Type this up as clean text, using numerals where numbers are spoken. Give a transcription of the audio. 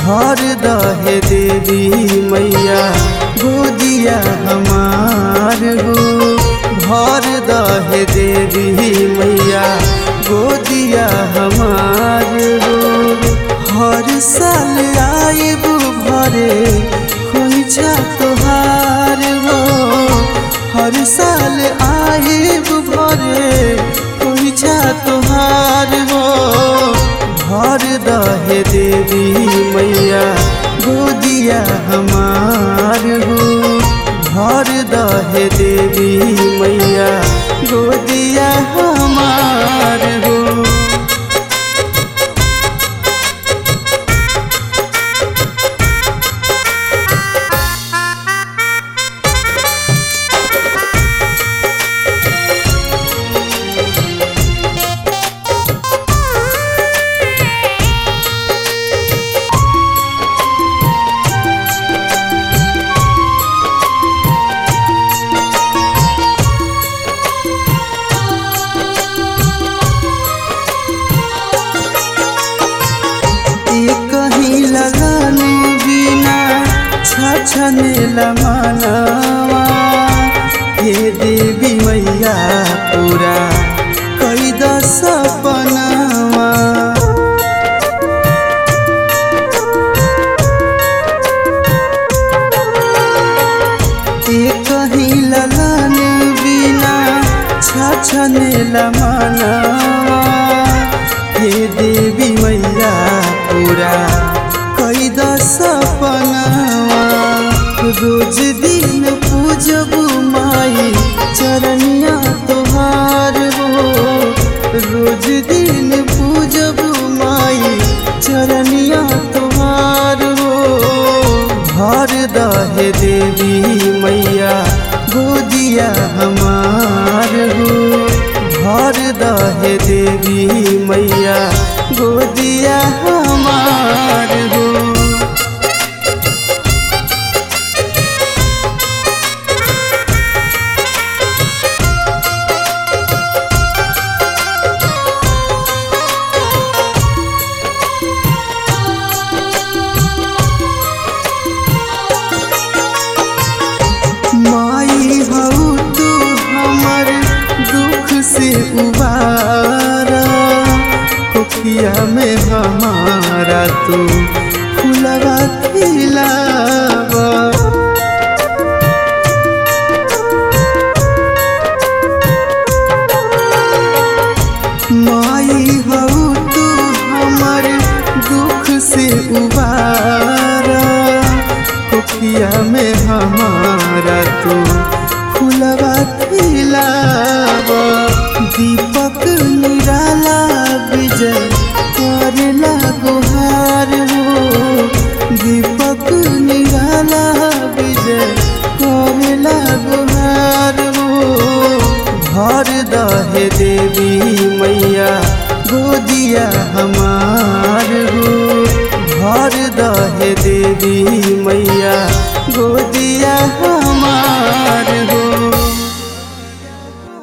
भर दहे देवी मैया गोदिया हमार हो। भर दहे देवी मैया गोदिया हमार हो। हर साल आइब भरे खोइछा तोहार हो। हर साल आइब भरे खोइछा तोहार हो। भर दहे देवी मैया गोदिया हमार हो। भर दहे देवी मैया गोदिया हमार हो। लगाने बिना छछने मनवा हे देवी मैया पूरा कई द सपनावा। कहीं लगाने बिना छछने मनवा हे देवी मैया पूरा कई द सपनावा। रोज दिन पूजब माई चरनिया तोहार हो। रोज दिन पूजब माई चरनिया तोहार हो। भर दहे देवी मैया गोदिया हमार हो। भर दहे देवी मैया गोदिया हमार हो। माई हऊ तू हमर दुख से उबारा। कोखिया में हमारा तू फुलवा खिलावा। माई हऊ तू हमर दुख से उबारा। कोखिया में हमारा तू फुलवा खिलावा। दीपक निराला विजय करेला गुहार हो। दीपक निराला विजय करेला गुहार हो। भर दहे देवी मैया गोदिया हमार हो। भर दहे देवी मैया